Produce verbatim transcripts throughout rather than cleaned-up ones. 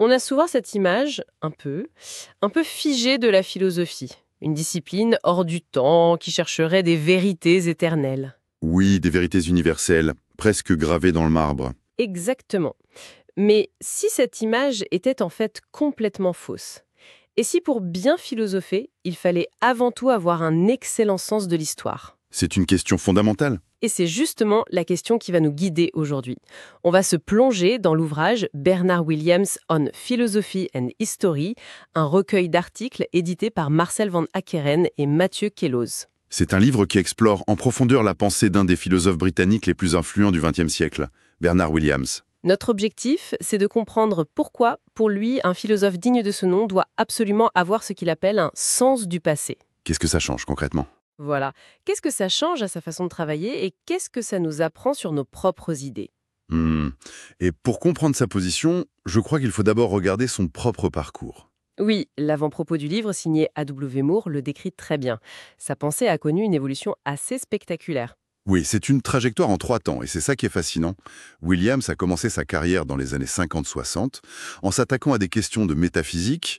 On a souvent cette image, un peu, un peu figée de la philosophie. Une discipline hors du temps, qui chercherait des vérités éternelles. Oui, des vérités universelles, presque gravées dans le marbre. Exactement. Mais si cette image était en fait complètement fausse? Et si pour bien philosopher, il fallait avant tout avoir un excellent sens de l'histoire? C'est une question fondamentale. Et c'est justement la question qui va nous guider aujourd'hui. On va se plonger dans l'ouvrage Bernard Williams on Philosophy and History, un recueil d'articles édité par Marcel van Akkeren et Mathieu Kelloz. C'est un livre qui explore en profondeur la pensée d'un des philosophes britanniques les plus influents du vingtième siècle, Bernard Williams. Notre objectif, c'est de comprendre pourquoi, pour lui, un philosophe digne de ce nom doit absolument avoir ce qu'il appelle un sens du passé. Qu'est-ce que ça change concrètement? Voilà. Qu'est-ce que ça change à sa façon de travailler et qu'est-ce que ça nous apprend sur nos propres idées? Hmm. Et pour comprendre sa position, je crois qu'il faut d'abord regarder son propre parcours. Oui, l'avant-propos du livre signé A W Moore le décrit très bien. Sa pensée a connu une évolution assez spectaculaire. Oui, c'est une trajectoire en trois temps, et c'est ça qui est fascinant. Williams a commencé sa carrière dans les années cinquante soixante en s'attaquant à des questions de métaphysique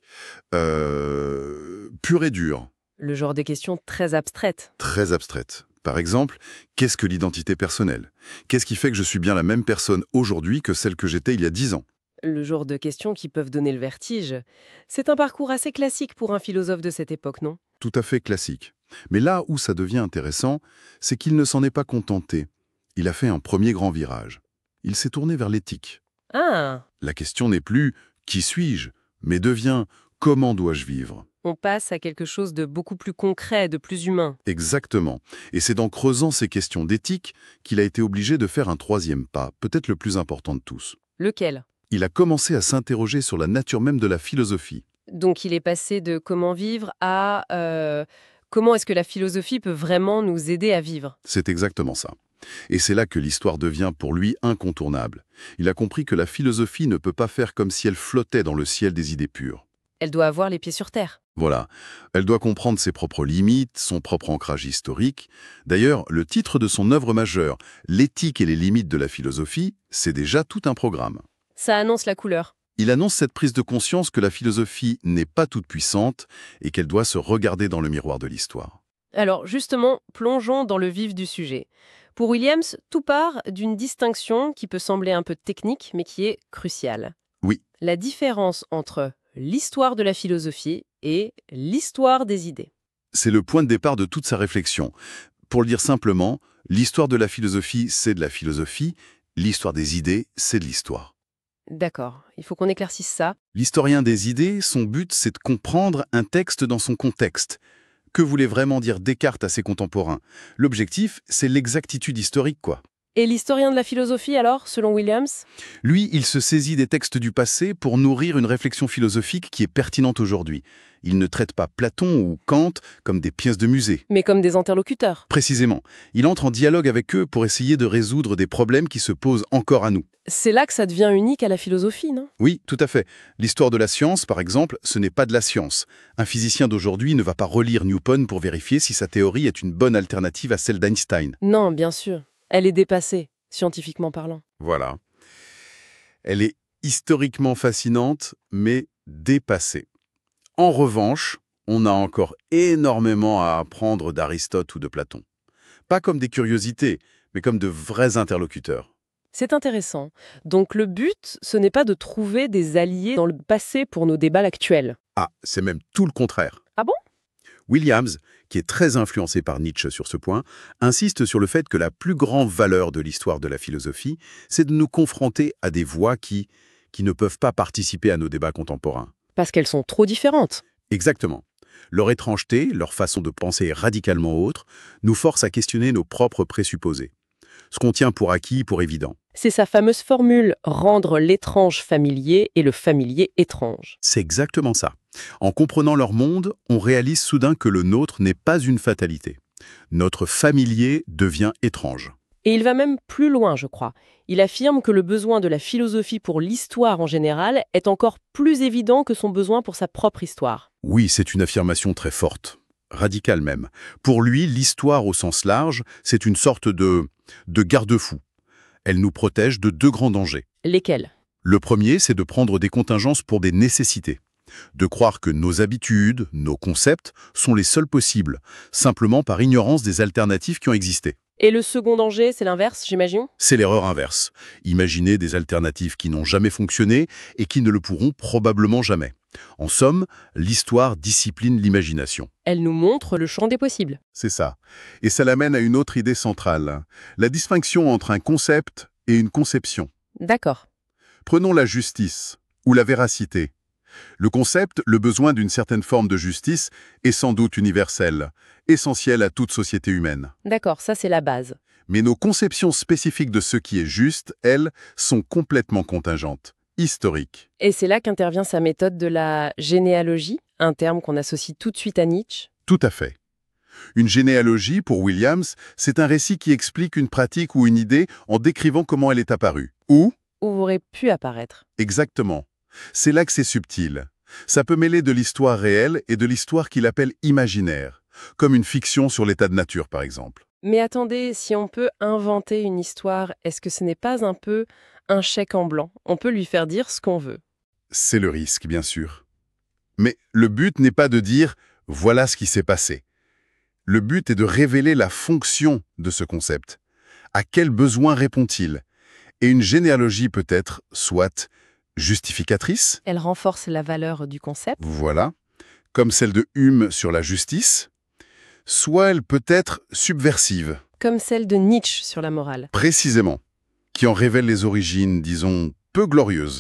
euh, pure et dure, Le genre de questions très abstraites. très abstraites. Par exemple, qu'est-ce que l'identité personnelle? Qu'est-ce qui fait que je suis bien la même personne aujourd'hui que celle que j'étais il y a dix ans? Le genre de questions qui peuvent donner le vertige. C'est un parcours assez classique pour un philosophe de cette époque, non? Tout à fait classique. Mais là où ça devient intéressant, c'est qu'il ne s'en est pas contenté. Il a fait un premier grand virage. Il s'est tourné vers l'éthique. Ah, La question n'est plus « qui suis-je ?», mais devient « comment dois-je vivre ?» on passe à quelque chose de beaucoup plus concret, de plus humain. Exactement. Et c'est en creusant ces questions d'éthique qu'il a été obligé de faire un troisième pas, peut-être le plus important de tous. Lequel? Il a commencé à s'interroger sur la nature même de la philosophie. Donc il est passé de comment vivre à euh, comment est-ce que la philosophie peut vraiment nous aider à vivre? C'est exactement ça. Et c'est là que l'histoire devient pour lui incontournable. Il a compris que la philosophie ne peut pas faire comme si elle flottait dans le ciel des idées pures. Elle doit avoir les pieds sur terre. Voilà. Elle doit comprendre ses propres limites, son propre ancrage historique. D'ailleurs, le titre de son œuvre majeure, L'éthique et les limites de la philosophie, c'est déjà tout un programme. Ça annonce la couleur. Il annonce cette prise de conscience que la philosophie n'est pas toute puissante et qu'elle doit se regarder dans le miroir de l'histoire. Alors justement, plongeons dans le vif du sujet. Pour Williams, tout part d'une distinction qui peut sembler un peu technique, mais qui est cruciale. Oui, La différence entre l'histoire de la philosophie et l'histoire des idées. c'est le point de départ de toute sa réflexion. Pour le dire simplement, l'histoire de la philosophie, c'est de la philosophie, l'histoire des idées, c'est de l'histoire. D'accord, il faut qu'on éclaircisse ça. L'historien des idées, son but, c'est de comprendre un texte dans son contexte. Que voulait vraiment dire Descartes à ses contemporains? L'objectif, c'est l'exactitude historique, quoi. Et l'historien de la philosophie alors, selon Williams? Lui, il se saisit des textes du passé pour nourrir une réflexion philosophique qui est pertinente aujourd'hui. Il ne traite pas Platon ou Kant comme des pièces de musée. Mais comme des interlocuteurs. Précisément, il entre en dialogue avec eux pour essayer de résoudre des problèmes qui se posent encore à nous. C'est là que ça devient unique à la philosophie, non? Oui, tout à fait. L'histoire de la science, par exemple, ce n'est pas de la science. Un physicien d'aujourd'hui ne va pas relire Newton pour vérifier si sa théorie est une bonne alternative à celle d'Einstein. Non, bien sûr. Elle est dépassée, scientifiquement parlant. Voilà. Elle est historiquement fascinante, mais dépassée. En revanche, on a encore énormément à apprendre d'Aristote ou de Platon. Pas comme des curiosités, mais comme de vrais interlocuteurs. C'est intéressant. Donc le but, ce n'est pas de trouver des alliés dans le passé pour nos débats actuels. Ah, c'est même tout le contraire. Ah bon? Williams, qui est très influencé par Nietzsche sur ce point, insiste sur le fait que la plus grande valeur de l'histoire de la philosophie, c'est de nous confronter à des voix qui, qui ne peuvent pas participer à nos débats contemporains. Parce qu'elles sont trop différentes. Exactement. Leur étrangeté, leur façon de penser radicalement autre, nous force à questionner nos propres présupposés. Ce qu'on tient pour acquis, pour évident. C'est sa fameuse formule « rendre l'étrange familier et le familier étrange ». C'est exactement ça. En comprenant leur monde, on réalise soudain que le nôtre n'est pas une fatalité. Notre familier devient étrange. Et il va même plus loin, je crois. Il affirme que le besoin de la philosophie pour l'histoire en général est encore plus évident que son besoin pour sa propre histoire. Oui, c'est une affirmation très forte, radicale même. Pour lui, l'histoire au sens large, c'est une sorte de, de garde-fou. Elle nous protège de deux grands dangers. Lesquels? Le premier, c'est de prendre des contingences pour des nécessités. De croire que nos habitudes, nos concepts, sont les seuls possibles, simplement par ignorance des alternatives qui ont existé. Et le second danger, c'est l'inverse, j'imagine? C'est l'erreur inverse. Imaginer des alternatives qui n'ont jamais fonctionné et qui ne le pourront probablement jamais. En somme, l'histoire discipline l'imagination. Elle nous montre le champ des possibles. C'est ça. Et ça l'amène à une autre idée centrale. La distinction entre un concept et une conception. D'accord. Prenons la justice ou la véracité. Le concept, le besoin d'une certaine forme de justice, est sans doute universel, essentiel à toute société humaine. D'accord, ça c'est la base. Mais nos conceptions spécifiques de ce qui est juste, elles, sont complètement contingentes, historiques. Et c'est là qu'intervient sa méthode de la généalogie, un terme qu'on associe tout de suite à Nietzsche. Tout à fait. Une généalogie, pour Williams, c'est un récit qui explique une pratique ou une idée en décrivant comment elle est apparue. Ou, Où aurait pu apparaître. exactement. C'est là que c'est subtil. Ça peut mêler de l'histoire réelle et de l'histoire qu'il appelle imaginaire, comme une fiction sur l'état de nature, par exemple. Mais attendez, si on peut inventer une histoire, est-ce que ce n'est pas un peu un chèque en blanc? On peut lui faire dire ce qu'on veut. C'est le risque, bien sûr. Mais le but n'est pas de dire « voilà ce qui s'est passé ». Le but est de révéler la fonction de ce concept. À quel besoin répond-il? Et une généalogie peut être soit justificatrice, Elle renforce la valeur du concept. voilà, comme celle de Hume sur la justice, soit elle peut être subversive, Comme celle de Nietzsche sur la morale. précisément, qui en révèle les origines, disons, peu glorieuses.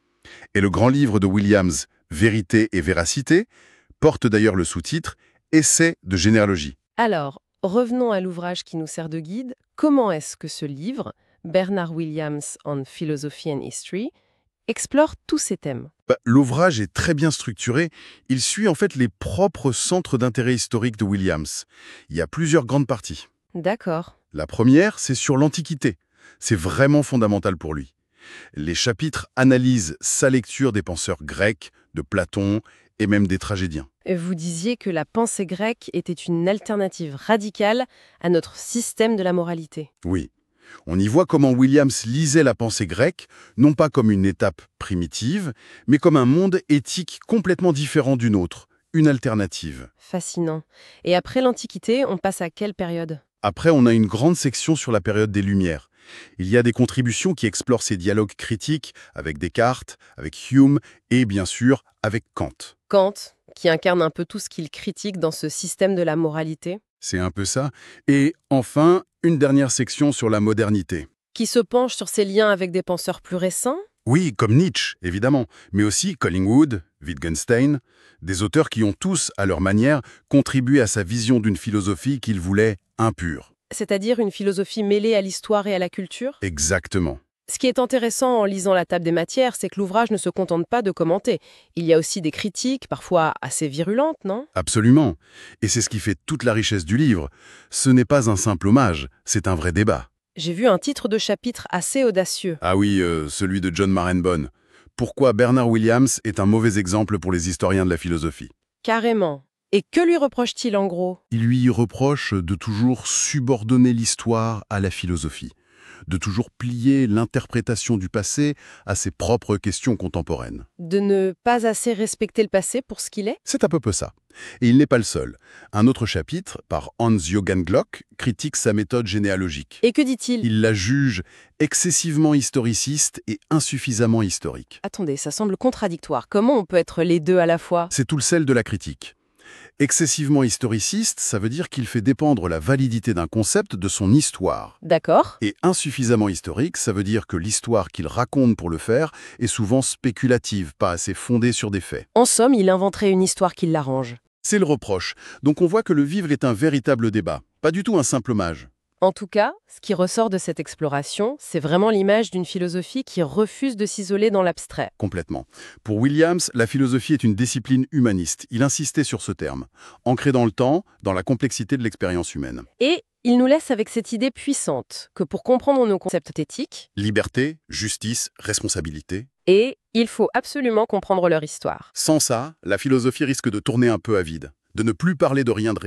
Et le grand livre de Williams, Vérité et Véracité, porte d'ailleurs le sous-titre « Essai de généalogie ». Alors, revenons à l'ouvrage qui nous sert de guide. Comment est-ce que ce livre, Bernard Williams on Philosophy and History, explore tous ces thèmes? Bah, l'ouvrage est très bien structuré. Il suit en fait les propres centres d'intérêt historique de Williams. Il y a plusieurs grandes parties. D'accord. La première, c'est sur l'Antiquité. C'est vraiment fondamental pour lui. Les chapitres analysent sa lecture des penseurs grecs, de Platon et même des tragédiens. Et vous disiez que la pensée grecque était une alternative radicale à notre système de la moralité. Oui. On y voit comment Williams lisait la pensée grecque, non pas comme une étape primitive, mais comme un monde éthique complètement différent du nôtre, une alternative. Fascinant. Et après l'Antiquité, on passe à quelle période? Après, on a une grande section sur la période des Lumières. Il y a des contributions qui explorent ces dialogues critiques avec Descartes, avec Hume et, bien sûr, avec Kant. Kant, qui incarne un peu tout ce qu'il critique dans ce système de la moralité, C'est un peu ça. Et enfin, une dernière section sur la modernité. qui se penche sur ses liens avec des penseurs plus récents. Oui, comme Nietzsche, évidemment, mais aussi Collingwood, Wittgenstein, des auteurs qui ont tous, à leur manière, contribué à sa vision d'une philosophie qu'il voulait impure. C'est-à-dire une philosophie mêlée à l'histoire et à la culture. Exactement. Ce qui est intéressant en lisant la table des matières, c'est que l'ouvrage ne se contente pas de commenter. Il y a aussi des critiques, parfois assez virulentes, non? Absolument. Et c'est ce qui fait toute la richesse du livre. Ce n'est pas un simple hommage, c'est un vrai débat. J'ai vu un titre de chapitre assez audacieux. Ah oui, euh, celui de John Marenbon. Pourquoi Bernard Williams est un mauvais exemple pour les historiens de la philosophie. Carrément. Et que lui reproche-t-il en gros? Il lui reproche de toujours subordonner l'histoire à la philosophie, de toujours plier l'interprétation du passé à ses propres questions contemporaines. De ne pas assez respecter le passé pour ce qu'il est? C'est à peu près ça. Et il n'est pas le seul. Un autre chapitre, par Hans-Johann Glock, critique sa méthode généalogique. Et que dit-il? Il la juge excessivement historiciste et insuffisamment historique. Attendez, ça semble contradictoire. Comment on peut être les deux à la fois? C'est tout le sel de la critique. Excessivement historiciste, ça veut dire qu'il fait dépendre la validité d'un concept de son histoire. D'accord. Et insuffisamment historique, ça veut dire que l'histoire qu'il raconte pour le faire est souvent spéculative, pas assez fondée sur des faits. En somme, il inventerait une histoire qui l'arrange. C'est le reproche. Donc on voit que le vivre est un véritable débat, pas du tout un simple hommage. En tout cas, ce qui ressort de cette exploration, c'est vraiment l'image d'une philosophie qui refuse de s'isoler dans l'abstrait. Complètement. Pour Williams, la philosophie est une discipline humaniste. Il insistait sur ce terme, ancré dans le temps, dans la complexité de l'expérience humaine. Et il nous laisse avec cette idée puissante que pour comprendre nos concepts éthiques, Liberté, justice, responsabilité. et il faut absolument comprendre leur histoire. Sans ça, la philosophie risque de tourner un peu à vide, de ne plus parler de rien de réel.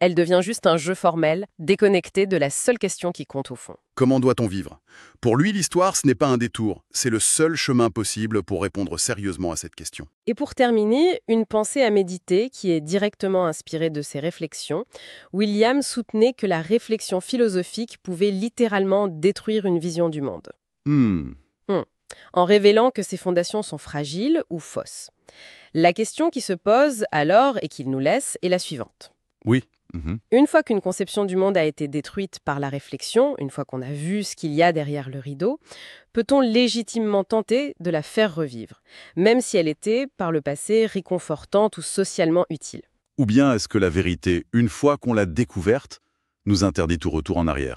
Elle devient juste un jeu formel, déconnecté de la seule question qui compte au fond. Comment doit-on vivre? Pour lui, l'histoire, ce n'est pas un détour, c'est le seul chemin possible pour répondre sérieusement à cette question. Et pour terminer, une pensée à méditer qui est directement inspirée de ses réflexions. William soutenait que la réflexion philosophique pouvait littéralement détruire une vision du monde. Hmm, Hmm. En révélant que ses fondations sont fragiles ou fausses. La question qui se pose alors et qu'il nous laisse est la suivante. oui. Mhm. Une fois qu'une conception du monde a été détruite par la réflexion, une fois qu'on a vu ce qu'il y a derrière le rideau, peut-on légitimement tenter de la faire revivre, même si elle était, par le passé, réconfortante ou socialement utile? Ou bien est-ce que la vérité, une fois qu'on l'a découverte, nous interdit tout retour en arrière?